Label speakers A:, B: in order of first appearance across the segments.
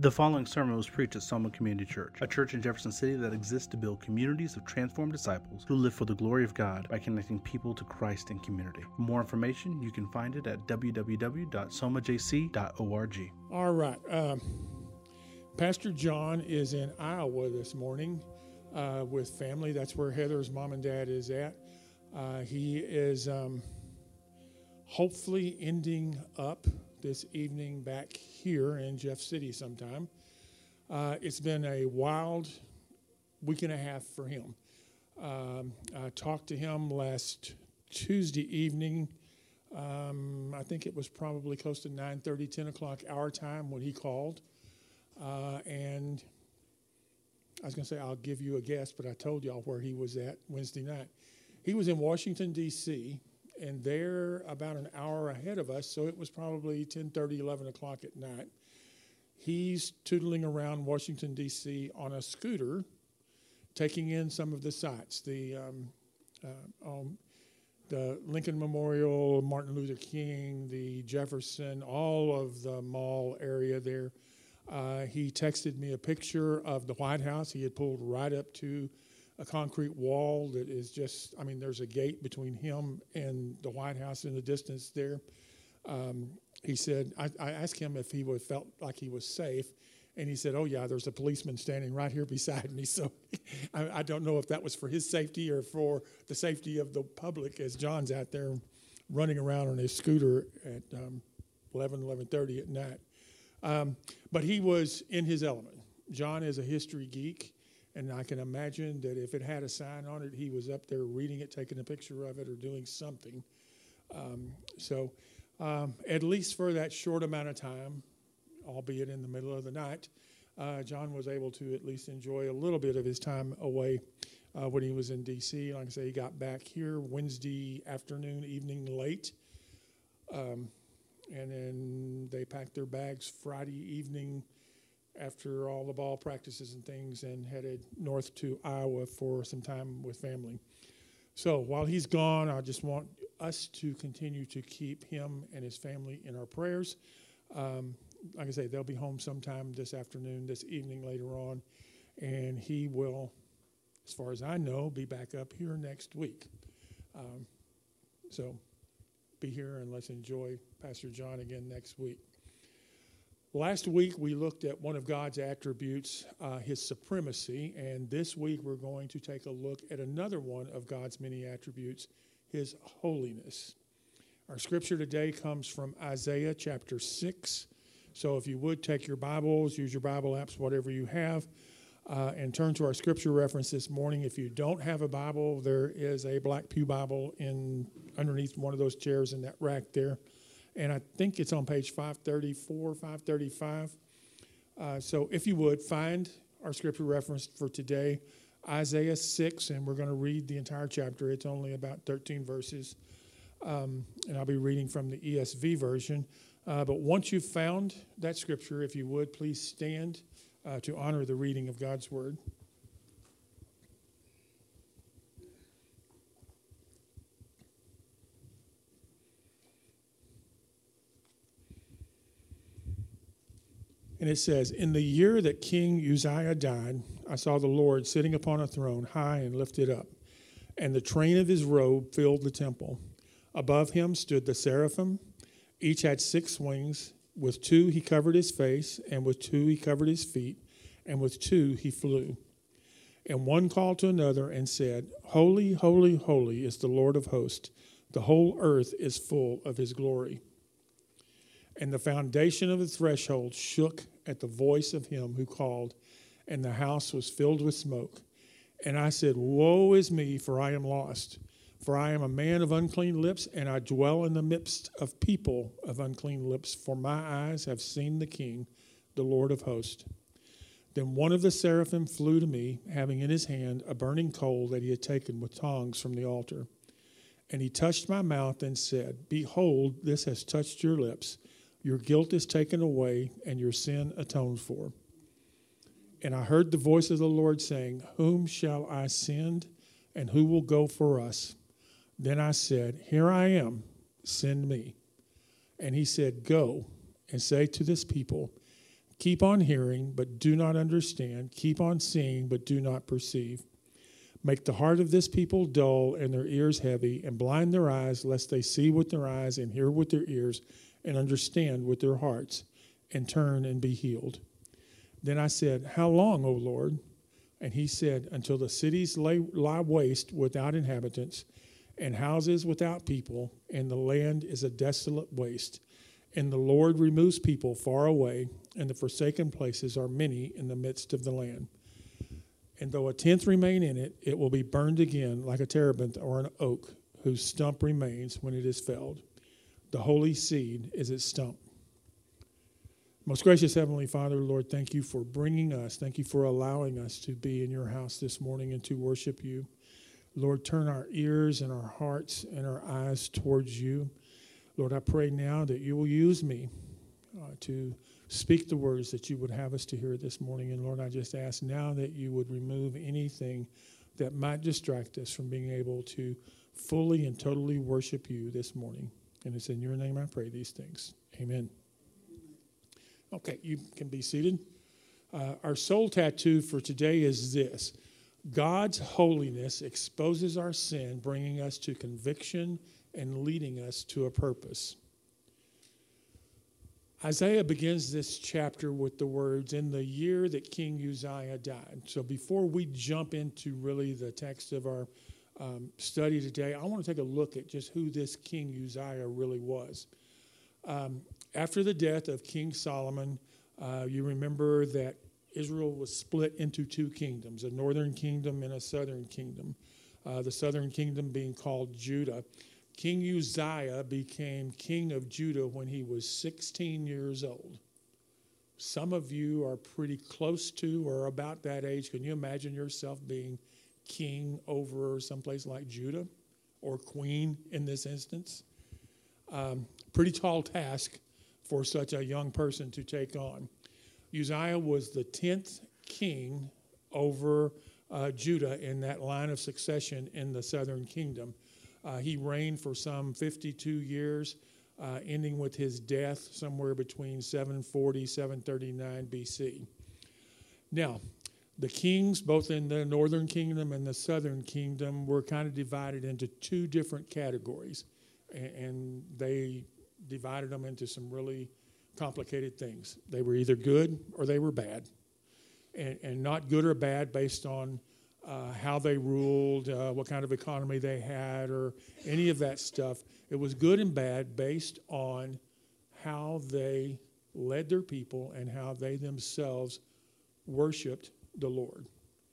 A: The following sermon was preached at Soma Community Church, a church in Jefferson City that exists to build communities of transformed disciples who live for the glory of God by connecting people to Christ and community. For more information, you can find it at www.somajc.org.
B: All right. Pastor John is in Iowa this morning with family. That's where Heather's mom and dad is at. He is hopefully ending up this evening back here in Jeff City sometime. It's been a wild week and a half for him. I talked to him last Tuesday evening. I think it was probably close to 9:30, 10 o'clock our time when he called. And I was going to say, I'll give you a guess, but I told y'all where he was at Wednesday night. He was in Washington, D.C., and they're about an hour ahead of us, so it was probably 10:30, 11 o'clock at night. He's tootling around Washington, D.C. on a scooter, taking in some of the sights, the Lincoln Memorial, Martin Luther King, the Jefferson, all of the mall area there. He texted me a picture of the White House. He had pulled right up to a concrete wall that is just, there's a gate between him and the White House in the distance there. He said, I asked him if he felt like he was safe, and he said, oh, yeah, there's a policeman standing right here beside me. So I don't know if that was for his safety or for the safety of the public as John's out there running around on his scooter at 11:30 at night. But he was in his element. John is a history geek. And I can imagine that if it had a sign on it, he was up there reading it, taking a picture of it, or doing something. At least for that short amount of time, albeit in the middle of the night, John was able to at least enjoy a little bit of his time away when he was in D.C. Like I say, he got back here Wednesday afternoon, evening late. And then they packed their bags Friday evening after all the ball practices and things, and headed north to Iowa for some time with family. So while he's gone, I just want us to continue to keep him and his family in our prayers. Like I say, they'll be home sometime this afternoon, this evening later on, and he will, as far as I know, be back up here next week. So be here and let's enjoy Pastor John again next week. Last week, we looked at one of God's attributes, his supremacy, and this week we're going to take a look at another one of God's many attributes, his holiness. Our scripture today comes from Isaiah chapter 6. So if you would, take your Bibles, use your Bible apps, whatever you have, and turn to our scripture reference this morning. If you don't have a Bible, there is a black pew Bible underneath one of those chairs in that rack there. And I think it's on page 534, 535. So if you would, find our scripture reference for today, Isaiah 6, and we're going to read the entire chapter. It's only about 13 verses, and I'll be reading from the ESV version. But once you've found that scripture, if you would, please stand to honor the reading of God's word. And it says, in the year that King Uzziah died, I saw the Lord sitting upon a throne, high and lifted up, and the train of his robe filled the temple. Above him stood the seraphim. Each had 6 wings. With 2 he covered his face, and with 2 he covered his feet, and with 2 he flew. And one called to another and said, Holy, holy, holy is the Lord of hosts. The whole earth is full of his glory. And the foundation of the threshold shook at the voice of him who called, and the house was filled with smoke. And I said, Woe is me, for I am lost. For I am a man of unclean lips, and I dwell in the midst of people of unclean lips. For my eyes have seen the King, the Lord of hosts. Then one of the seraphim flew to me, having in his hand a burning coal that he had taken with tongs from the altar. And he touched my mouth and said, Behold, this has touched your lips. Your guilt is taken away, and your sin atoned for. And I heard the voice of the Lord saying, Whom shall I send, and who will go for us? Then I said, Here I am, send me. And he said, Go and say to this people, Keep on hearing, but do not understand. Keep on seeing, but do not perceive. Make the heart of this people dull and their ears heavy, and blind their eyes, lest they see with their eyes and hear with their ears and understand with their hearts and turn and be healed. Then I said, How long, O Lord? And he said, Until the cities lie waste without inhabitants, and houses without people, and the land is a desolate waste. And the Lord removes people far away, and the forsaken places are many in the midst of the land. And though a tenth remain in it, it will be burned again like a terebinth or an oak, whose stump remains when it is felled. The holy seed is its stump. Most gracious Heavenly Father, Lord, thank you for bringing us. Thank you for allowing us to be in your house this morning and to worship you. Lord, turn our ears and our hearts and our eyes towards you. Lord, I pray now that you will use me to speak the words that you would have us to hear this morning. And Lord, I just ask now that you would remove anything that might distract us from being able to fully and totally worship you this morning. And it's in your name I pray these things. Amen. Okay, you can be seated. Our soul tattoo for today is this: God's holiness exposes our sin, bringing us to conviction and leading us to a purpose. Isaiah begins this chapter with the words, in the year that King Uzziah died. So before we jump into really the text of our study today, I want to take a look at just who this King Uzziah really was. After the death of King Solomon, you remember that Israel was split into two kingdoms, a northern kingdom and a southern kingdom. The southern kingdom being called Judah. King Uzziah became king of Judah when he was 16 years old. Some of you are pretty close to or about that age. Can you imagine yourself being king over someplace like Judah, or queen in this instance? Pretty tall task for such a young person to take on. Uzziah was the 10th king over Judah in that line of succession in the southern kingdom. He reigned for some 52 years, ending with his death somewhere between 740, 739 BC. Now, the kings, both in the northern kingdom and the southern kingdom, were kind of divided into two different categories, and they divided them into some really complicated things. They were either good or they were bad, and not good or bad based on how they ruled, what kind of economy they had, or any of that stuff. It was good and bad based on how they led their people and how they themselves worshiped the Lord.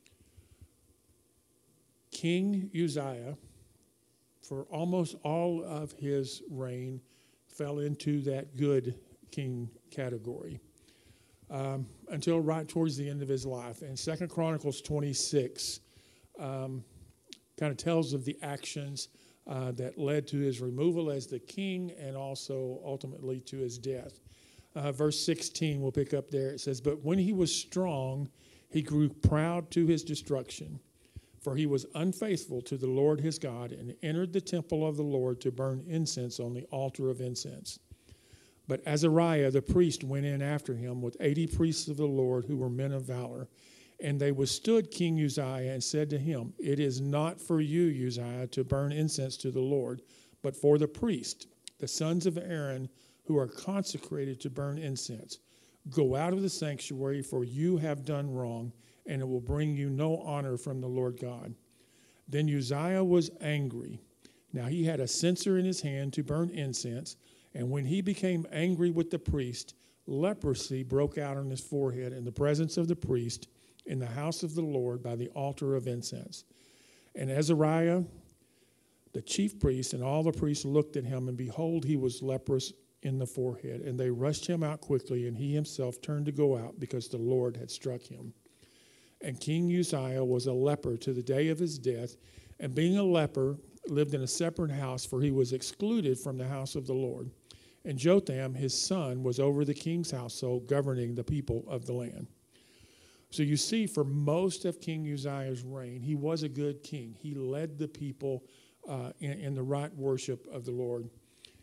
B: King Uzziah, for almost all of his reign, fell into that good king category until right towards the end of his life. And 2 Chronicles 26 kind of tells of the actions that led to his removal as the king and also ultimately to his death. Verse 16, we'll pick up there. It says, But when he was strong, he grew proud to his destruction, for he was unfaithful to the Lord his God and entered the temple of the Lord to burn incense on the altar of incense. But Azariah the priest went in after him with 80 priests of the Lord who were men of valor. And they withstood King Uzziah and said to him, It is not for you, Uzziah, to burn incense to the Lord, but for the priest, the sons of Aaron, who are consecrated to burn incense. Go out of the sanctuary, for you have done wrong, and it will bring you no honor from the Lord God. Then Uzziah was angry. Now he had a censer in his hand to burn incense, and when he became angry with the priest, leprosy broke out on his forehead in the presence of the priest in the house of the Lord by the altar of incense. And Azariah, the chief priest, and all the priests looked at him, and behold, he was leprous in the forehead. And they rushed him out quickly, and he himself turned to go out because the Lord had struck him. And King Uzziah was a leper to the day of his death, and being a leper, lived in a separate house, for he was excluded from the house of the Lord. And Jotham, his son, was over the king's household, governing the people of the land. So you see, for most of King Uzziah's reign, he was a good king. He led the people in the right worship of the Lord.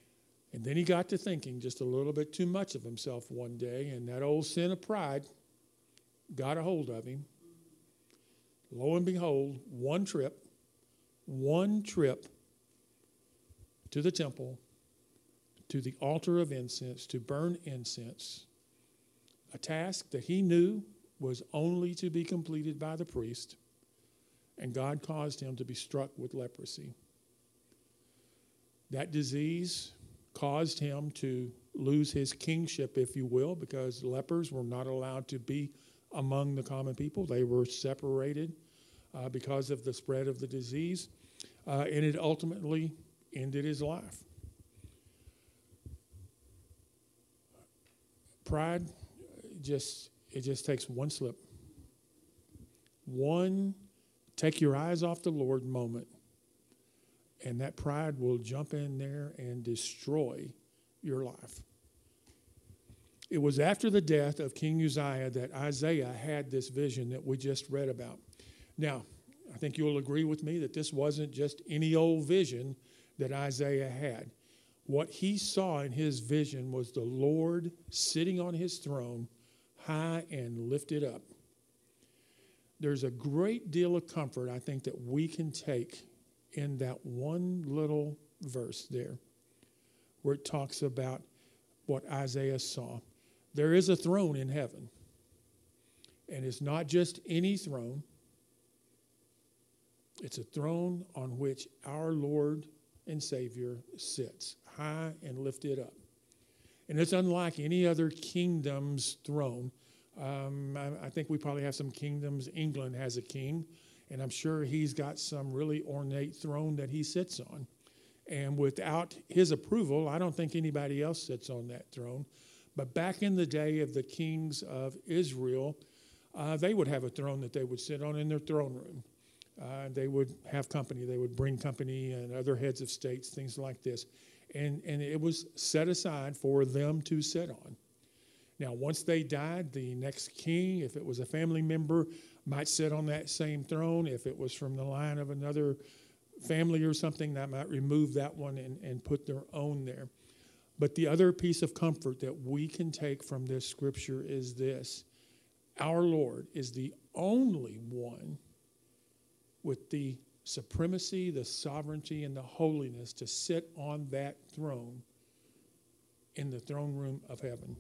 B: And then he got to thinking just a little bit too much of himself one day, and that old sin of pride got a hold of him. Lo and behold, one trip to the temple, to the altar of incense, to burn incense, a task that he knew was only to be completed by the priest, and God caused him to be struck with leprosy. That disease caused him to lose his kingship, if you will, because lepers were not allowed to be among the common people. They were separated because of the spread of the disease, and it ultimately ended his life. Pride, it just takes one slip. One take your eyes off the Lord moment, and that pride will jump in there and destroy your life. It was after the death of King Uzziah that Isaiah had this vision that we just read about. Now, I think you'll agree with me that this wasn't just any old vision that Isaiah had. What he saw in his vision was the Lord sitting on his throne, high and lifted up. There's a great deal of comfort, I think, that we can take in that one little verse there, where it talks about what Isaiah saw. There is a throne in heaven, and it's not just any throne. It's a throne on which our Lord and Savior sits, high and lifted up. And it's unlike any other kingdom's throne. I think we probably have some kingdoms. England has a king, and I'm sure he's got some really ornate throne that he sits on. And without his approval, I don't think anybody else sits on that throne. But back in the day of the kings of Israel, they would have a throne that they would sit on in their throne room. They would have company. They would bring company and other heads of states, things like this. And it was set aside for them to sit on. Now, once they died, the next king, if it was a family member, might sit on that same throne. If it was from the line of another family or something, that might remove that one and put their own there. But the other piece of comfort that we can take from this scripture is this. Our Lord is the only one with the supremacy, the sovereignty, and the holiness to sit on that throne in the throne room of heaven.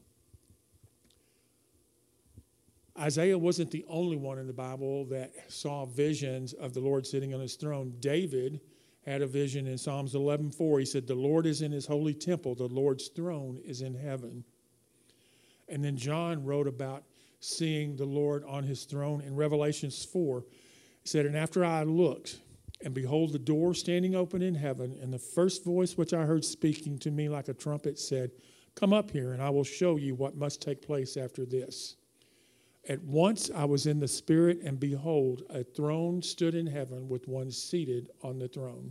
B: Isaiah wasn't the only one in the Bible that saw visions of the Lord sitting on his throne. David had a vision in Psalms 11:4. He said, "The Lord is in his holy temple. The Lord's throne is in heaven." And then John wrote about seeing the Lord on his throne in Revelations 4. He said, "And after I looked, and behold, the door standing open in heaven, and the first voice which I heard speaking to me like a trumpet said, 'Come up here, and I will show you what must take place after this.' At once I was in the Spirit, and behold, a throne stood in heaven with one seated on the throne."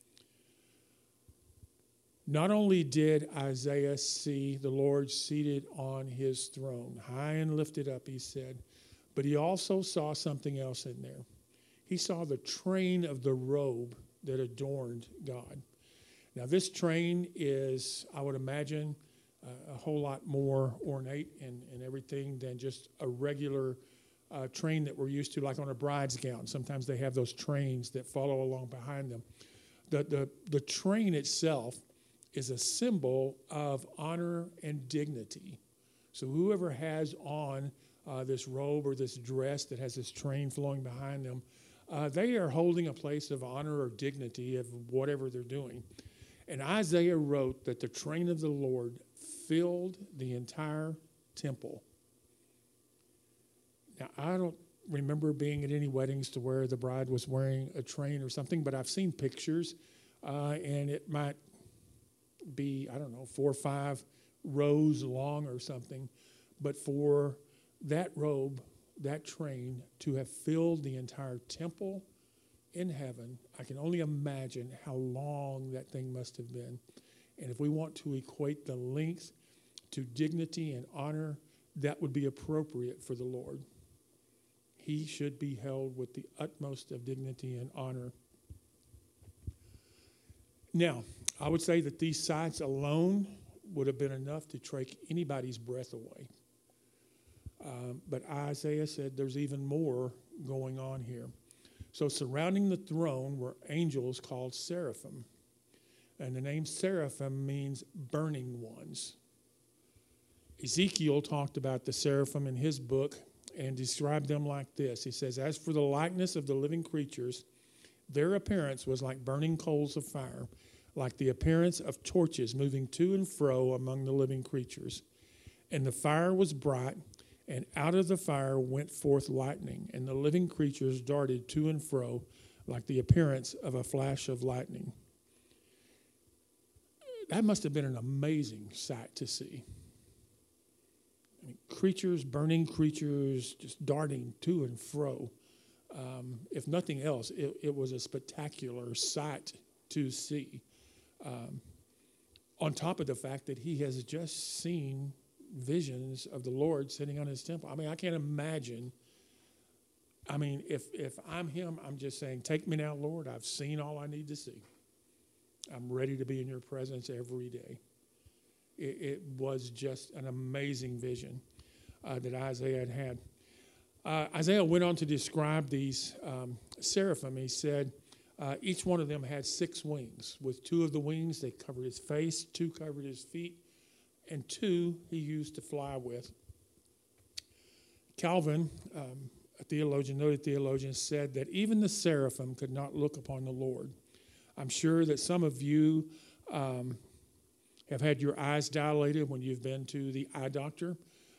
B: Not only did Isaiah see the Lord seated on his throne, high and lifted up, he said, but he also saw something else in there. He saw the train of the robe that adorned God. Now, this train is, I would imagine, a whole lot more ornate and everything than just a regular train that we're used to, like on a bride's gown. Sometimes they have those trains that follow along behind them. The train itself is a symbol of honor and dignity. So whoever has on this robe or this dress that has this train flowing behind them, they are holding a place of honor or dignity of whatever they're doing. And Isaiah wrote that the train of the Lord filled the entire temple. Now, I don't remember being at any weddings to where the bride was wearing a train or something, but I've seen pictures, and it might be, 4 or 5 rows long or something. But for that robe, that train, to have filled the entire temple in heaven, I can only imagine how long that thing must have been. And if we want to equate the length to dignity and honor, that would be appropriate for the Lord. He should be held with the utmost of dignity and honor. Now, I would say that these sights alone would have been enough to take anybody's breath away. But Isaiah said there's even more going on here. So surrounding the throne were angels called seraphim. And the name seraphim means burning ones. Ezekiel talked about the seraphim in his book and described them like this. He says, as for the likeness of the living creatures, their appearance was like burning coals of fire, like the appearance of torches moving to and fro among the living creatures. And the fire was bright, and out of the fire went forth lightning, and the living creatures darted to and fro like the appearance of a flash of lightning. That must have been an amazing sight to see. I mean, creatures, burning creatures, just darting to and fro. If nothing else, it was a spectacular sight to see. On top of the fact that he has just seen visions of the Lord sitting on his temple. I mean, I can't imagine. I mean, if I'm him, I'm just saying, take me now, Lord. I've seen all I need to see. I'm ready to be in your presence every day. It was just an amazing vision that Isaiah had. Isaiah went on to describe these seraphim. He said each one of them had 6 wings. With 2 of the wings, they covered his face, 2 covered his feet, and 2 he used to fly with. Calvin, a theologian, noted theologian, said that even the seraphim could not look upon the Lord. I'm sure that some of you have had your eyes dilated when you've been to the eye doctor.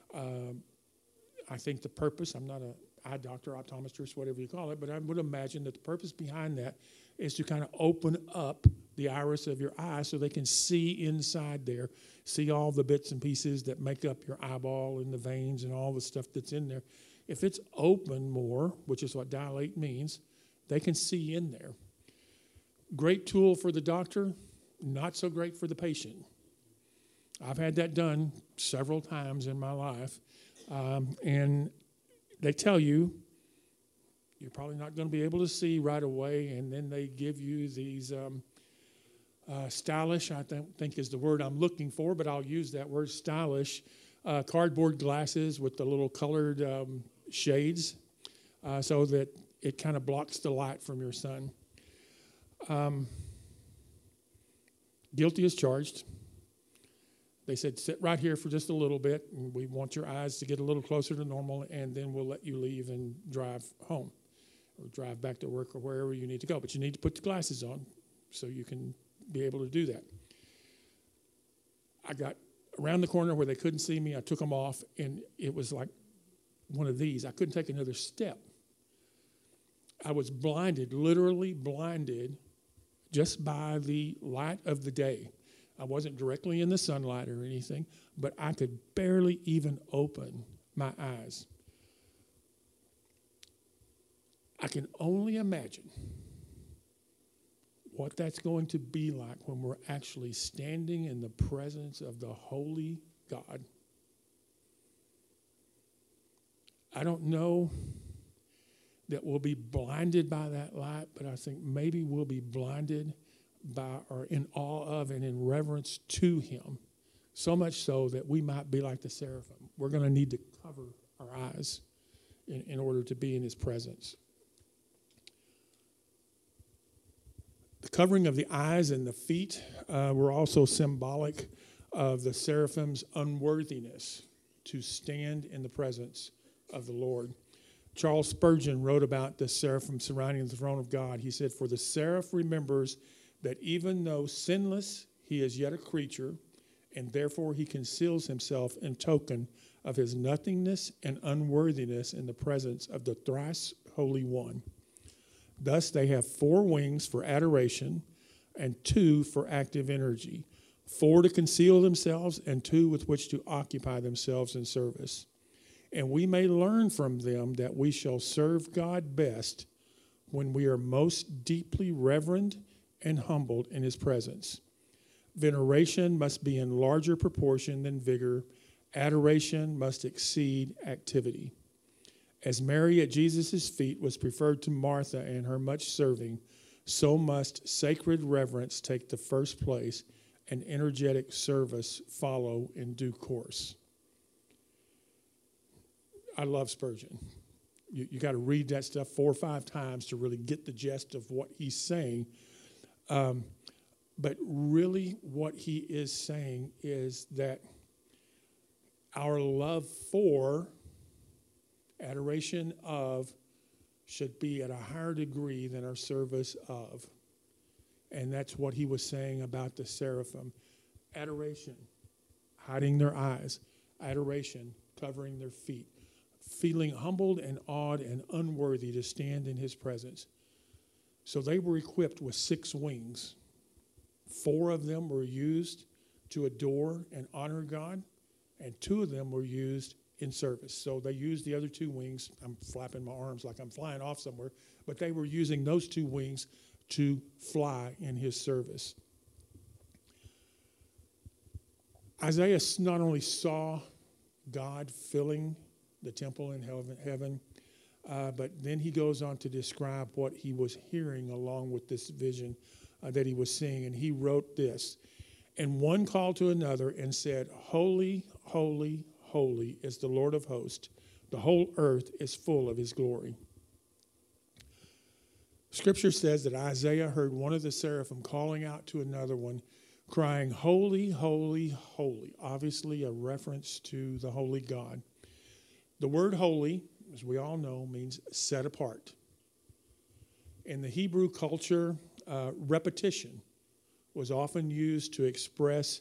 B: I think the purpose, I'm not an eye doctor, optometrist, whatever you call it, but I would imagine that the purpose behind that is to kind of open up the iris of your eye so they can see inside there, see all the bits and pieces that make up your eyeball and the veins and all the stuff that's in there. If it's open more, which is what dilate means, they can see in there. Great tool for the doctor, not so great for the patient. I've had that done several times in my life. And they tell you you're probably not going to be able to see right away, and then they give you these stylish, I think is the word I'm looking for, but I'll use that word, stylish, cardboard glasses with the little colored shades so that it kind of blocks the light from your sun. Guilty as charged. They said, sit right here for just a little bit, and we want your eyes to get a little closer to normal, and then we'll let you leave and drive home or drive back to work or wherever you need to go. But you need to put the glasses on so you can be able to do that. I got around the corner where they couldn't see me. I took them off, and it was like one of these. I couldn't take another step. I was blinded, literally blinded, just by the light of the day. I wasn't directly in the sunlight or anything, but I could barely even open my eyes. I can only imagine what that's going to be like when we're actually standing in the presence of the holy God. I don't know that we'll be blinded by that light, but I think maybe we'll be blinded by or in awe of and in reverence to him, so much so that we might be like the seraphim. We're going to need to cover our eyes in order to be in his presence. The covering of the eyes and the feet were also symbolic of the seraphim's unworthiness to stand in the presence of the Lord. Charles Spurgeon wrote about the seraphim surrounding the throne of God. He said, for the seraph remembers that even though sinless, he is yet a creature, and therefore he conceals himself in token of his nothingness and unworthiness in the presence of the thrice Holy One. Thus they have 4 wings for adoration and 2 for active energy, 4 to conceal themselves and 2 with which to occupy themselves in service. And we may learn from them that we shall serve God best when we are most deeply reverent and humbled in his presence. Veneration must be in larger proportion than vigor. Adoration must exceed activity. As Mary at Jesus' feet was preferred to Martha and her much serving, so must sacred reverence take the first place and energetic service follow in due course. I love Spurgeon. You got to read that stuff 4 or 5 times to really get the gist of what he's saying. But really what he is saying is that our love for, adoration of, should be at a higher degree than our service of. And that's what he was saying about the seraphim. Adoration, hiding their eyes. Adoration, covering their feet. Feeling humbled and awed and unworthy to stand in his presence. So they were equipped with 6 wings. 4 of them were used to adore and honor God, and 2 of them were used in service. So they used the other 2 wings. I'm flapping my arms like I'm flying off somewhere, but they were using those 2 wings to fly in his service. Isaiah not only saw God filling the temple in heaven, but then he goes on to describe what he was hearing along with this vision that he was seeing. And he wrote this, "And one called to another and said, Holy, holy, holy is the Lord of hosts. The whole earth is full of his glory." Scripture says that Isaiah heard one of the seraphim calling out to another one, crying, "Holy, holy, holy." Obviously a reference to the holy God. The word holy, as we all know, means set apart. In the Hebrew culture, repetition was often used to express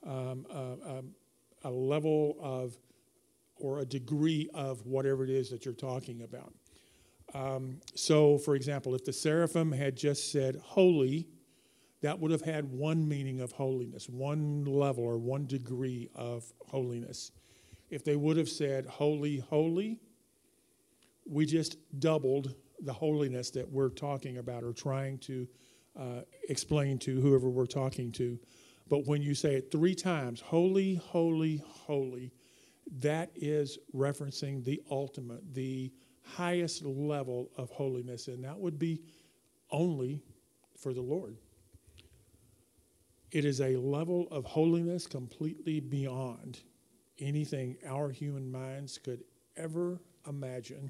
B: a level of or a degree of whatever it is that you're talking about. So, for example, if the seraphim had just said holy, that would have had one meaning of holiness, one level or one degree of holiness. If they would have said holy, holy, we just doubled the holiness that we're talking about or trying to explain to whoever we're talking to. But when you say it 3 times, holy, holy, holy, that is referencing the ultimate, the highest level of holiness, and that would be only for the Lord. It is a level of holiness completely beyond anything our human minds could ever imagine.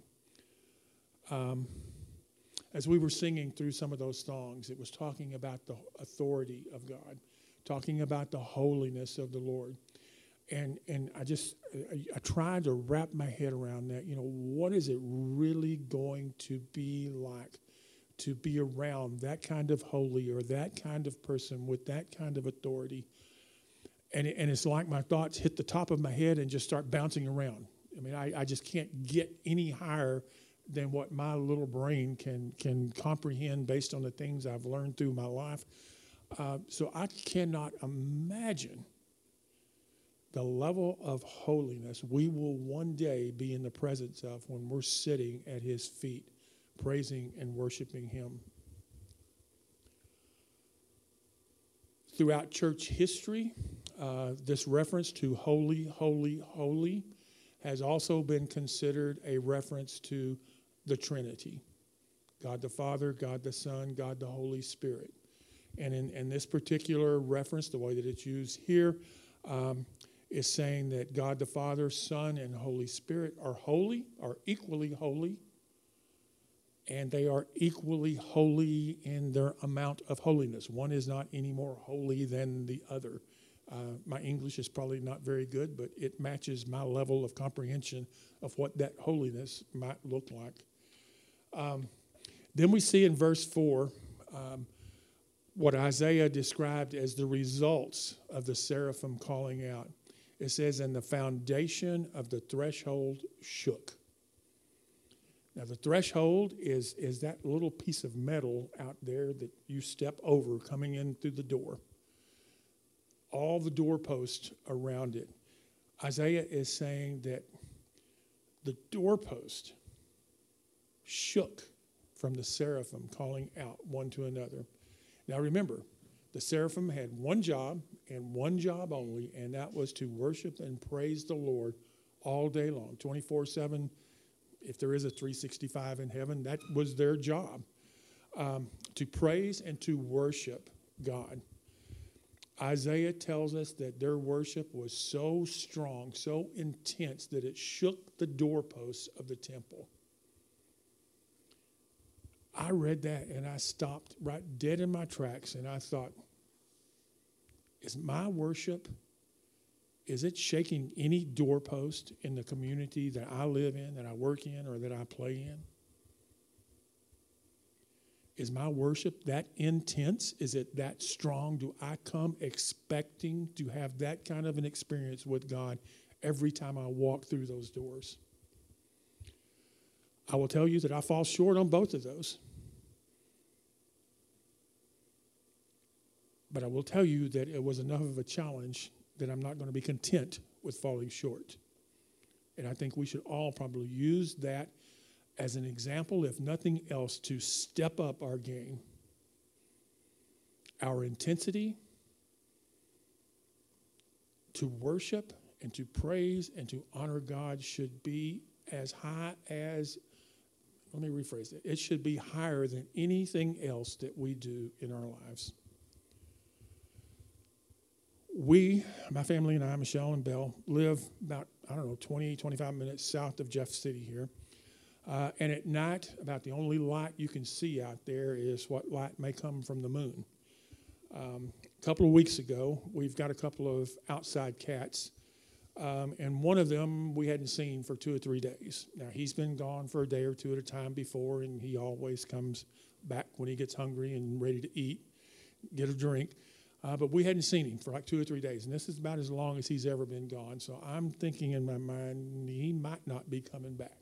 B: As we were singing through some of those songs, it was talking about the authority of God, talking about the holiness of the Lord. And I tried to wrap my head around that. You know, what is it really going to be like to be around that kind of holy or that kind of person with that kind of authority? And it's like my thoughts hit the top of my head and just start bouncing around. I mean, I just can't get any higher than what my little brain can comprehend based on the things I've learned through my life. So I cannot imagine the level of holiness we will one day be in the presence of when we're sitting at his feet, praising and worshiping him. Throughout church history, this reference to holy, holy, holy has also been considered a reference to the Trinity. God the Father, God the Son, God the Holy Spirit. And in this particular reference, the way that it's used here, is saying that God the Father, Son, and Holy Spirit are holy, are equally holy, and they are equally holy in their amount of holiness. One is not any more holy than the other. My English is probably not very good, but it matches my level of comprehension of what that holiness might look like. Then we see in verse 4 what Isaiah described as the results of the seraphim calling out. It says, "And the foundation of the threshold shook." Now, the threshold is that little piece of metal out there that you step over coming in through the door. All the doorposts around it. Isaiah is saying that the doorpost shook from the seraphim calling out one to another. Now remember, the seraphim had one job and one job only, and that was to worship and praise the Lord all day long, 24/7. If there is a 365 in heaven, that was their job. to praise and to worship God. Isaiah tells us that their worship was so strong, so intense, that it shook the doorposts of the temple. I read that and I stopped right dead in my tracks, and I thought, is my worship, is it shaking any doorpost in the community that I live in, that I work in, or that I play in? Is my worship that intense? Is it that strong? Do I come expecting to have that kind of an experience with God every time I walk through those doors? I will tell you that I fall short on both of those. But I will tell you that it was enough of a challenge that I'm not going to be content with falling short. And I think we should all probably use that as an example, if nothing else, to step up our game. Our intensity to worship and to praise and to honor God should be as high as, let me rephrase it, it should be higher than anything else that we do in our lives. We, my family and I, Michelle and Belle, live about, 20, 25 minutes south of Jeff City here. And at night, about the only light you can see out there is what light may come from the moon. A couple of weeks ago, we've got a couple of outside cats, and one of them we hadn't seen for 2 or 3 days. Now, he's been gone for a day or two at a time before, and he always comes back when he gets hungry and ready to eat, get a drink. But we hadn't seen him for like 2 or 3 days, and this is about as long as he's ever been gone. So I'm thinking in my mind, he might not be coming back.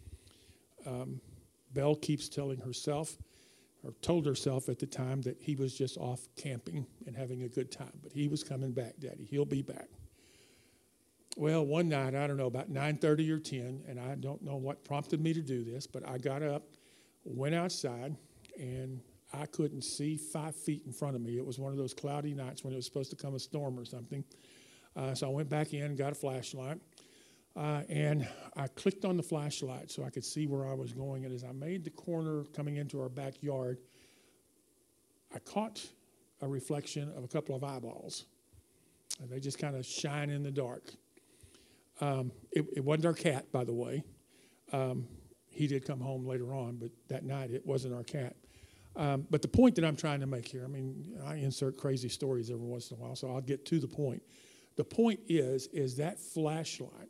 B: Belle keeps telling herself, or told herself at the time, that he was just off camping and having a good time. But he was coming back, Daddy. He'll be back. Well, one night, I don't know, about 9:30 or 10, and I don't know what prompted me to do this, but I got up, went outside, and I couldn't see 5 feet in front of me. It was one of those cloudy nights when it was supposed to come a storm or something. So I went back in, got a flashlight. And I clicked on the flashlight so I could see where I was going. And as I made the corner coming into our backyard, I caught a reflection of a couple of eyeballs. And they just kind of shine in the dark. It wasn't our cat, by the way. He did come home later on, but that night it wasn't our cat. But the point that I'm trying to make here, I insert crazy stories every once in a while, so I'll get to the point. The point is that flashlight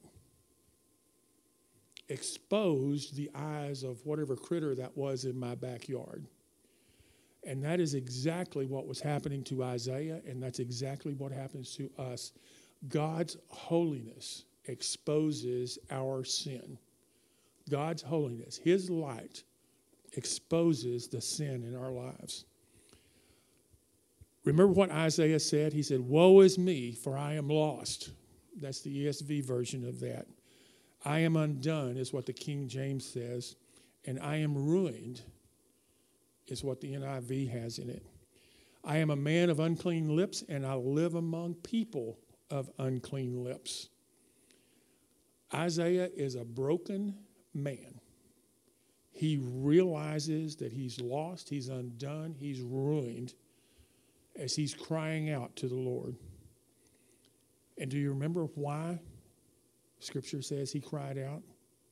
B: exposed the eyes of whatever critter that was in my backyard. And that is exactly what was happening to Isaiah, and that's exactly what happens to us. God's holiness exposes our sin. God's holiness, His light, exposes the sin in our lives. Remember what Isaiah said? He said, "Woe is me, for I am lost." That's the ESV version of that. "I am undone," is what the King James says, and "I am ruined," is what the NIV has in it. "I am a man of unclean lips, and I live among people of unclean lips." Isaiah is a broken man. He realizes that he's lost, he's undone, he's ruined, as he's crying out to the Lord. And do you remember why Scripture says he cried out?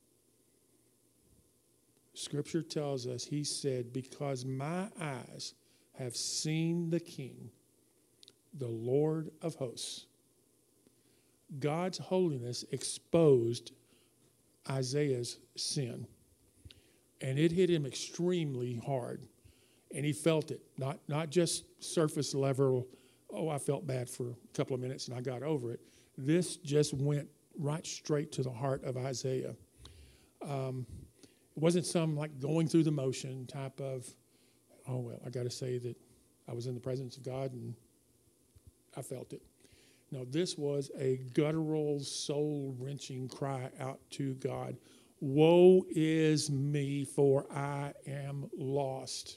B: Scripture tells us, he said, "Because my eyes have seen the King, the Lord of hosts." God's holiness exposed Isaiah's sin. And it hit him extremely hard. And he felt it, not just surface level, I felt bad for a couple of minutes and I got over it. This just went right straight to the heart of Isaiah. It wasn't some like going through the motion type of, I got to say that I was in the presence of God and I felt it. No, this was a guttural, soul-wrenching cry out to God. "Woe is me, for I am lost."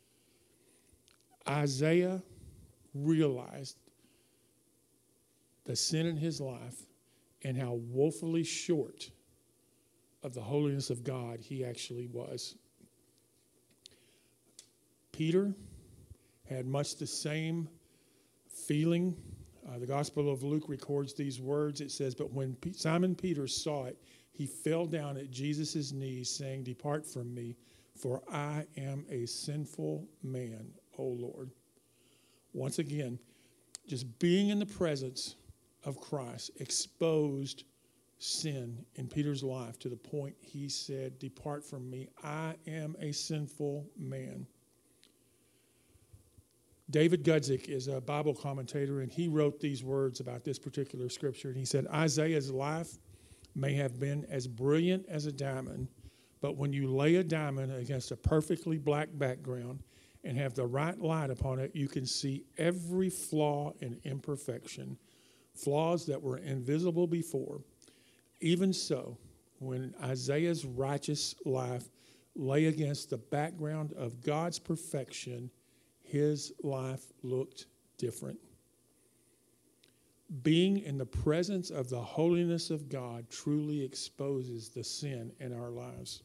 B: Isaiah realized the sin in his life and how woefully short of the holiness of God he actually was. Peter had much the same feeling. The Gospel of Luke records these words. It says, "But when Simon Peter saw it, he fell down at Jesus' knees, saying, 'Depart from me, for I am a sinful man, O Lord.'" Once again, just being in the presence of Christ exposed sin in Peter's life to the point he said, "Depart from me, I am a sinful man." David Gudzik is a Bible commentator, and he wrote these words about this particular scripture. And he said, "Isaiah's life may have been as brilliant as a diamond, but when you lay a diamond against a perfectly black background and have the right light upon it, you can see every flaw and imperfection, flaws that were invisible before. Even so, when Isaiah's righteous life lay against the background of God's perfection, his life looked different. Being in the presence of the holiness of God truly exposes the sin in our lives.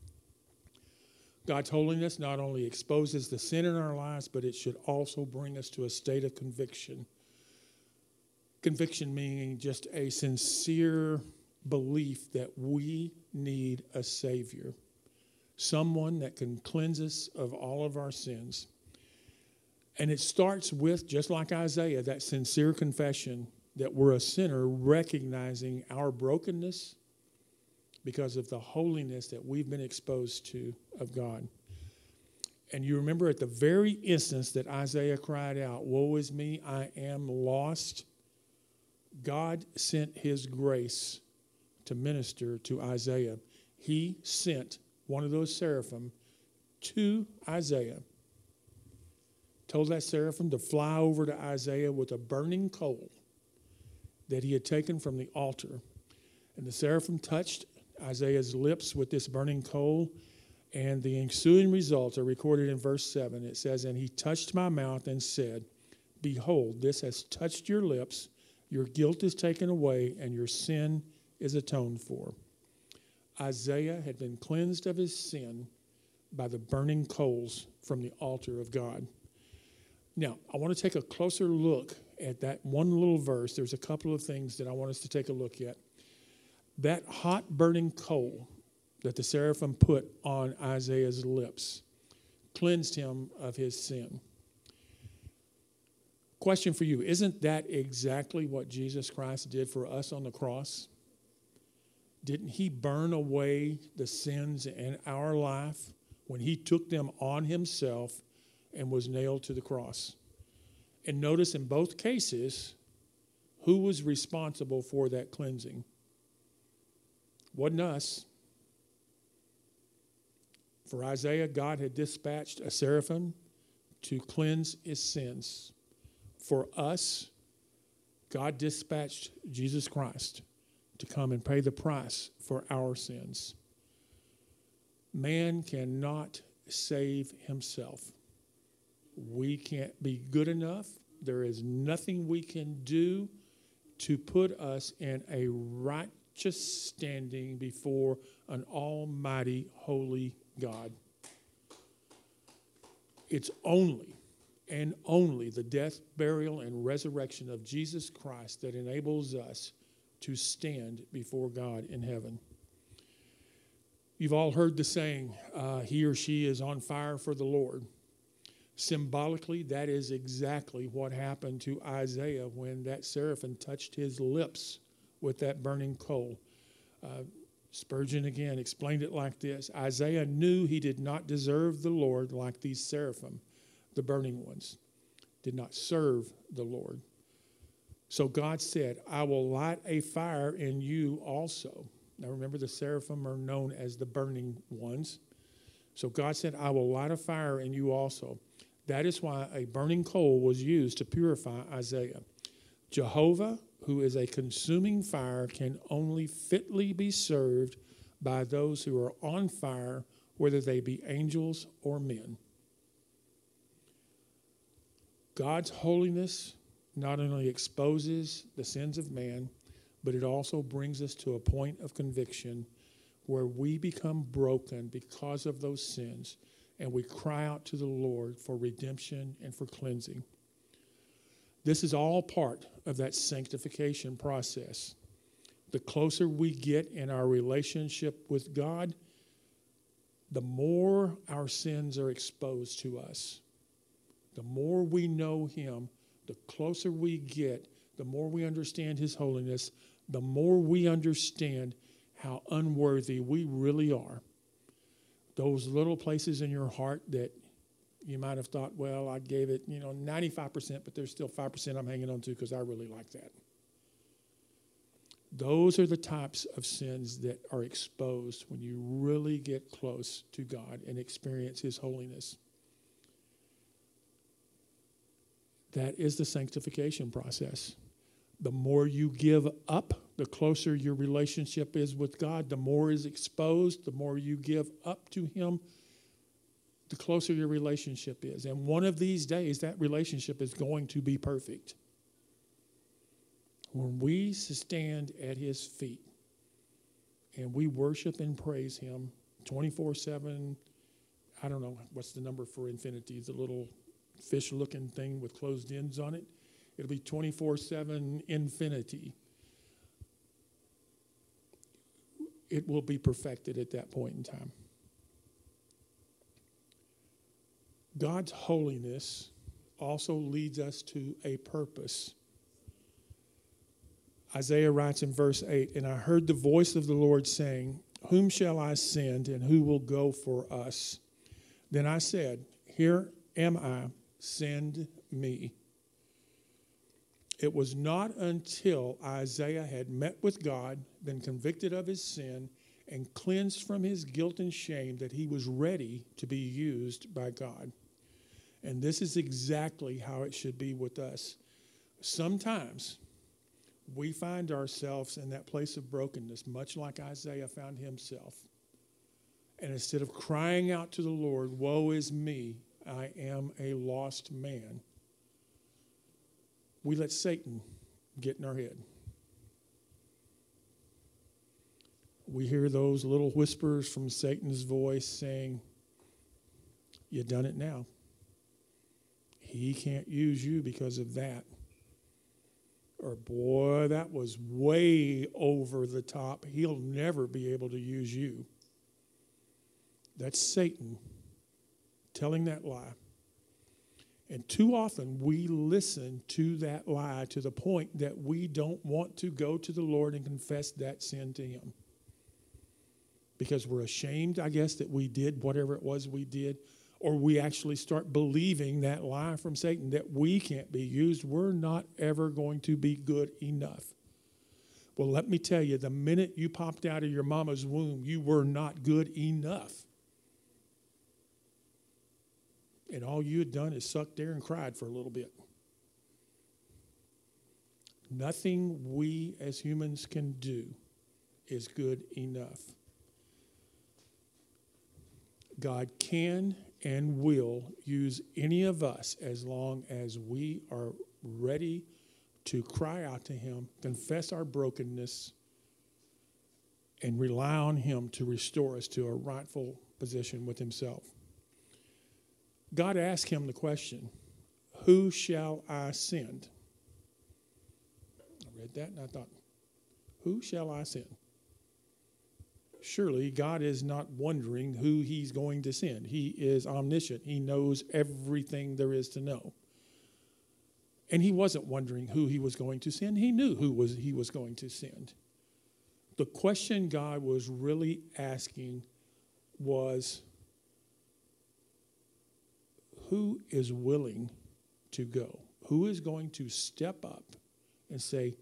B: God's holiness not only exposes the sin in our lives, but it should also bring us to a state of conviction. Conviction meaning just a sincere belief that we need a Savior, someone that can cleanse us of all of our sins. And it starts with, just like Isaiah, that sincere confession that we're a sinner, recognizing our brokenness because of the holiness that we've been exposed to of God. And you remember at the very instance that Isaiah cried out, "Woe is me, I am lost," God sent his grace to minister to Isaiah. He sent one of those seraphim to Isaiah, told that seraphim to fly over to Isaiah with a burning coal that he had taken from the altar. And the seraphim touched Isaiah's lips with this burning coal, and the ensuing results are recorded in verse 7. It says, "And he touched my mouth and said, 'Behold, this has touched your lips. Your guilt is taken away, and your sin is atoned for.'" Isaiah had been cleansed of his sin by the burning coals from the altar of God. Now, I want to take a closer look at that one little verse. There's a couple of things that I want us to take a look at. That hot burning coal that the seraphim put on Isaiah's lips cleansed him of his sin. Question for you, isn't that exactly what Jesus Christ did for us on the cross? Didn't he burn away the sins in our life when he took them on himself and was nailed to the cross? And notice in both cases, who was responsible for that cleansing? Wasn't us. For Isaiah, God had dispatched a seraphim to cleanse his sins. For us, God dispatched Jesus Christ to come and pay the price for our sins. Man cannot save himself. We can't be good enough. There is nothing we can do to put us in a righteous standing before an almighty, holy God. It's only and only the death, burial, and resurrection of Jesus Christ that enables us to stand before God in heaven. You've all heard the saying, he or she is on fire for the Lord. Symbolically, that is exactly what happened to Isaiah when that seraphim touched his lips with that burning coal. Spurgeon again explained it like this: Isaiah knew he did not deserve the Lord like these seraphim, the burning ones, did not serve the Lord. So God said, "I will light a fire in you also." Now remember, the seraphim are known as the burning ones. So God said, "I will light a fire in you also." That is why a burning coal was used to purify Isaiah. Jehovah, who is a consuming fire, can only fitly be served by those who are on fire, whether they be angels or men. God's holiness not only exposes the sins of man, but it also brings us to a point of conviction where we become broken because of those sins, and we cry out to the Lord for redemption and for cleansing. This is all part of that sanctification process. The closer we get in our relationship with God, the more our sins are exposed to us. The more we know Him, the closer we get, the more we understand His holiness, the more we understand how unworthy we really are. Those little places in your heart that you might have thought, well, I gave it, 95%, but there's still 5% I'm hanging on to because I really like that. Those are the types of sins that are exposed when you really get close to God and experience His holiness. That is the sanctification process. The more you give up, the closer your relationship is with God, the more is exposed, the more you give up to Him, the closer your relationship is. And one of these days, that relationship is going to be perfect. When we stand at His feet and we worship and praise Him 24/7, I don't know what's the number for infinity, the little fish-looking thing with closed ends on it. It'll be 24/7 infinity. It will be perfected at that point in time. God's holiness also leads us to a purpose. Isaiah writes in verse 8, "And I heard the voice of the Lord saying, Whom shall I send, and who will go for us? Then I said, Here am I, send me." It was not until Isaiah had met with God, been convicted of his sin, and cleansed from his guilt and shame that he was ready to be used by God. And this is exactly how it should be with us. Sometimes we find ourselves in that place of brokenness, much like Isaiah found himself. And instead of crying out to the Lord, "Woe is me, I am a lost man," we let Satan get in our head. We hear those little whispers from Satan's voice saying, "You done it now. He can't use you because of that." Or, "Boy, that was way over the top. He'll never be able to use you." That's Satan telling that lie. And too often we listen to that lie to the point that we don't want to go to the Lord and confess that sin to Him. Because we're ashamed, I guess, that we did whatever it was we did. Or we actually start believing that lie from Satan that we can't be used. We're not ever going to be good enough. Well, let me tell you, the minute you popped out of your mama's womb, you were not good enough. And all you had done is sucked there and cried for a little bit. Nothing we as humans can do is good enough. God can and will use any of us as long as we are ready to cry out to Him, confess our brokenness, and rely on Him to restore us to a rightful position with Himself. God asked him the question, "Who shall I send?" I read that and I thought, who shall I send? Surely God is not wondering who He's going to send. He is omniscient. He knows everything there is to know. And He wasn't wondering who He was going to send. He knew who He was going to send. The question God was really asking was, who is willing to go? Who is going to step up and say,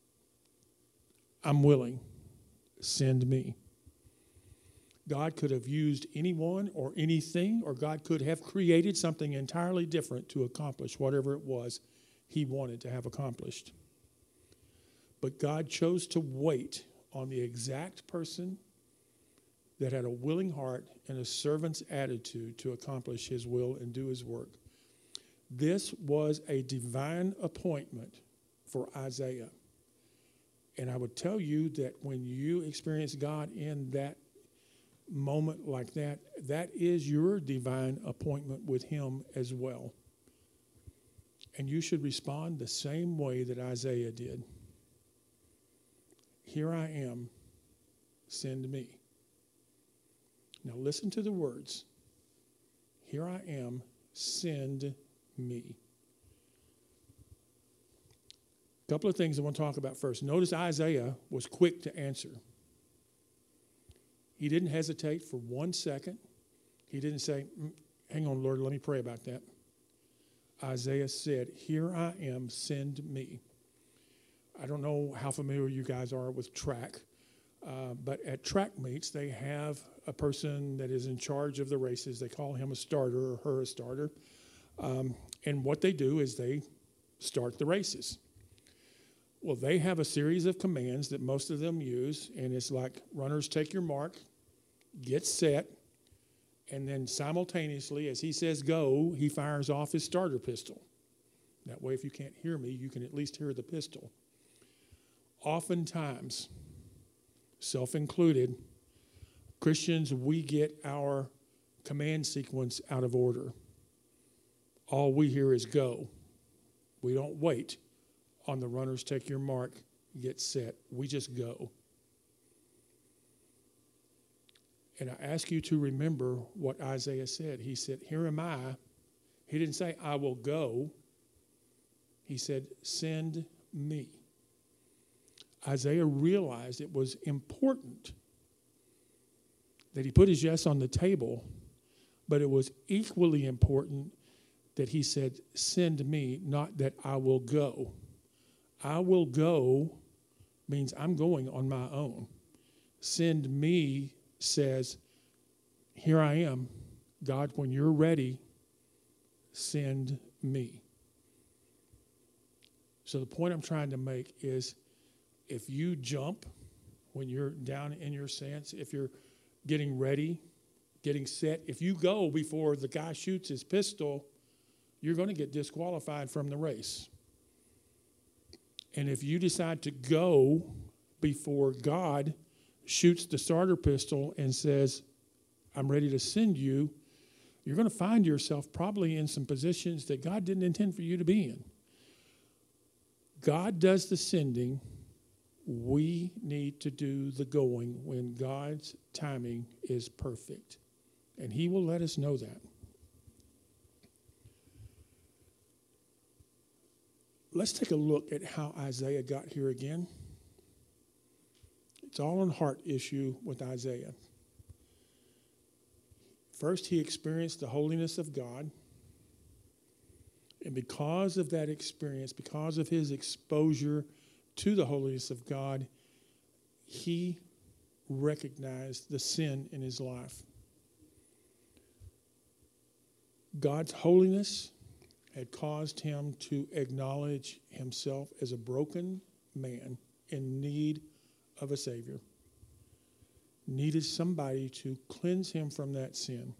B: "I'm willing, send me"? God could have used anyone or anything, or God could have created something entirely different to accomplish whatever it was He wanted to have accomplished. But God chose to wait on the exact person that had a willing heart and a servant's attitude to accomplish His will and do His work. This was a divine appointment for Isaiah. And I would tell you that when you experience God in moment like that, that is your divine appointment with him as well. And you should respond the same way that Isaiah did. Here I am, send me. Now listen to the words. Here I am, send me. A couple of things I want to talk about first. Notice Isaiah was quick to answer. He didn't hesitate for 1 second. He didn't say, hang on, Lord, let me pray about that. Isaiah said, here I am, send me. I don't know how familiar you guys are with track, but at track meets, they have a person that is in charge of the races. They call him a starter or her a starter. And what they do is they start the races. Well, they have a series of commands that most of them use, and it's like, runners, take your mark, get set, and then simultaneously, as he says go, he fires off his starter pistol. That way, if you can't hear me, you can at least hear the pistol. Oftentimes, self-included, Christians, we get our command sequence out of order. All we hear is go. We don't wait on the runners, take your mark, get set. We just go. And I ask you to remember what Isaiah said. He said, here am I. He didn't say, I will go. He said, send me. Isaiah realized it was important that he put his yes on the table, but it was equally important that he said, send me, not that I will go. I will go means I'm going on my own. Send me says, here I am. God, when you're ready, send me. So the point I'm trying to make is if you jump when you're down in your stance, if you're getting ready, getting set, if you go before the guy shoots his pistol, you're going to get disqualified from the race. And if you decide to go before God shoots the starter pistol and says, I'm ready to send you, you're going to find yourself probably in some positions that God didn't intend for you to be in. God does the sending. We need to do the going when God's timing is perfect. And he will let us know that. Let's take a look at how Isaiah got here again. It's all a heart issue with Isaiah. First, he experienced the holiness of God. And because of that experience, because of his exposure to the holiness of God, he recognized the sin in his life. God's holiness had caused him to acknowledge himself as a broken man in need of a Savior. Needed somebody to cleanse him from that sin.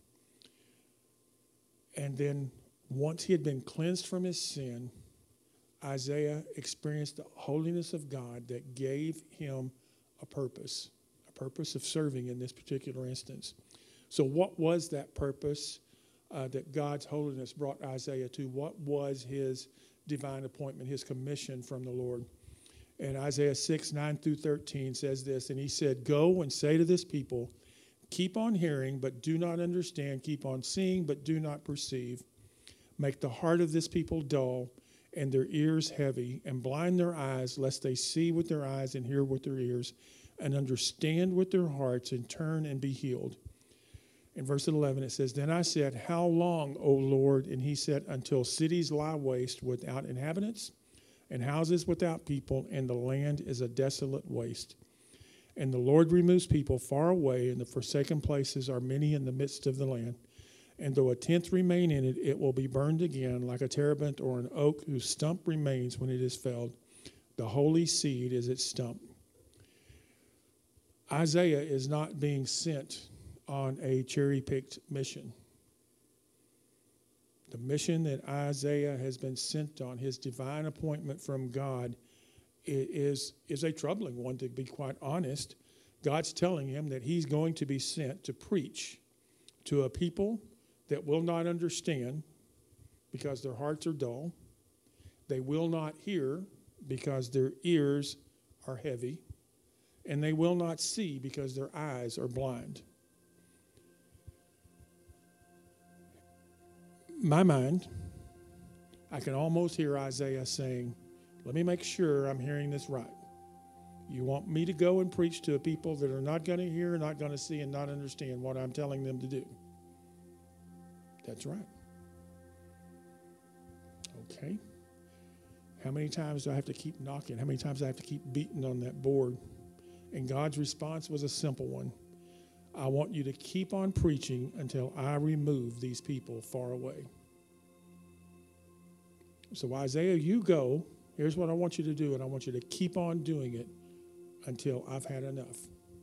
B: And then once he had been cleansed from his sin, Isaiah experienced the holiness of God that gave him a purpose of serving in this particular instance. So what was that purpose that God's holiness brought Isaiah to? What was his divine appointment, his commission from the Lord? And Isaiah 6, 9 through 13 says this, and he said, go and say to this people, keep on hearing, but do not understand. Keep on seeing, but do not perceive. Make the heart of this people dull and their ears heavy, and blind their eyes, lest they see with their eyes and hear with their ears, and understand with their hearts and turn and be healed. In verse 11 it says, then I said, how long, O Lord? And he said, until cities lie waste without inhabitants, and houses without people, and the land is a desolate waste. And the Lord removes people far away, and the forsaken places are many in the midst of the land. And though a tenth remain in it, it will be burned again, like a terebinth or an oak whose stump remains when it is felled. The holy seed is its stump. Isaiah is not being sent on a cherry-picked mission. The mission that Isaiah has been sent on, his divine appointment from God, is a troubling one, to be quite honest. God's telling him that he's going to be sent to preach to a people that will not understand because their hearts are dull. They will not hear because their ears are heavy. And they will not see because their eyes are blind. My mind, I can almost hear Isaiah saying, let me make sure I'm hearing this right. You want me to go and preach to a people that are not going to hear, not going to see, and not understand what I'm telling them to do. That's right. Okay. How many times do I have to keep knocking? How many times do I have to keep beating on that board? And God's response was a simple one. I want you to keep on preaching until I remove these people far away. So Isaiah, you go. Here's what I want you to do, and I want you to keep on doing it until I've had enough.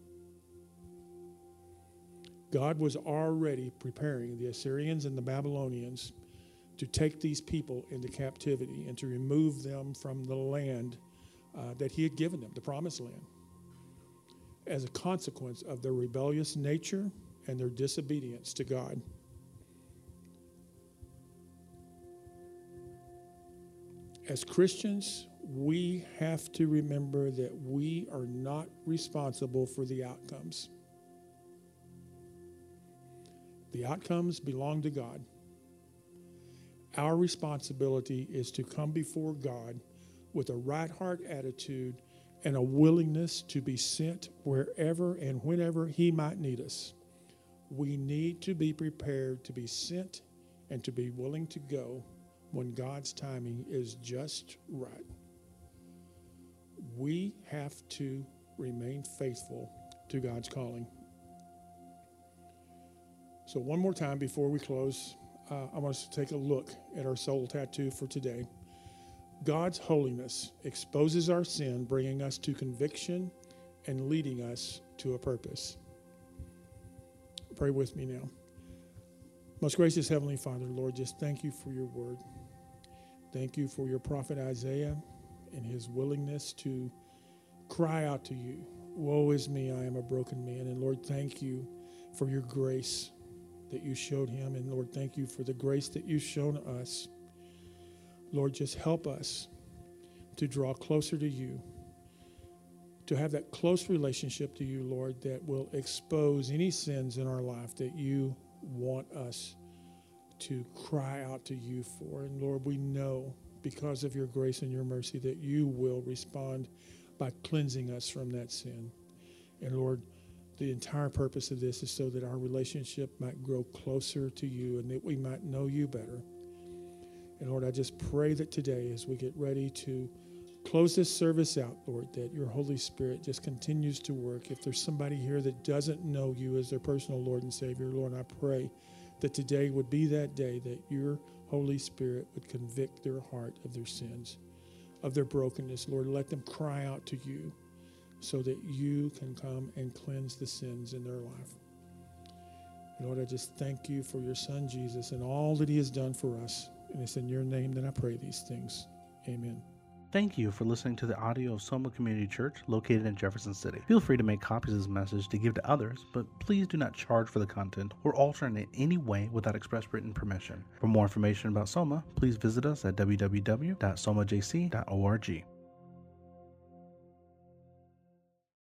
B: God was already preparing the Assyrians and the Babylonians to take these people into captivity and to remove them from the land that he had given them, the promised land, as a consequence of their rebellious nature and their disobedience to God. As Christians, we have to remember that we are not responsible for the outcomes. The outcomes belong to God. Our responsibility is to come before God with a right heart attitude and a willingness to be sent wherever and whenever he might need us. We need to be prepared to be sent and to be willing to go when God's timing is just right. We have to remain faithful to God's calling. So one more time before we close, I want us to take a look at our soul tattoo for today. God's holiness exposes our sin, bringing us to conviction and leading us to a purpose. Pray with me now. Most gracious Heavenly Father, Lord, just thank you for your word. Thank you for your prophet Isaiah and his willingness to cry out to you. Woe is me, I am a broken man. And Lord, thank you for your grace that you showed him. And Lord, thank you for the grace that you've shown us. Lord, just help us to draw closer to you, to have that close relationship to you, Lord, that will expose any sins in our life that you want us to cry out to you for. And Lord, we know because of your grace and your mercy that you will respond by cleansing us from that sin. And Lord, the entire purpose of this is so that our relationship might grow closer to you and that we might know you better. And Lord, I just pray that today as we get ready to close this service out, Lord, that your Holy Spirit just continues to work. If there's somebody here that doesn't know you as their personal Lord and Savior, Lord, I pray that today would be that day that your Holy Spirit would convict their heart of their sins, of their brokenness. Lord, let them cry out to you so that you can come and cleanse the sins in their life. And Lord, I just thank you for your Son, Jesus, and all that he has done for us. And it's in your name that I pray these things. Amen.
A: Thank you for listening to the audio of Soma Community Church located in Jefferson City. Feel free to make copies of this message to give to others, but please do not charge for the content or alter it in any way without express written permission. For more information about Soma, please visit us at www.somajc.org.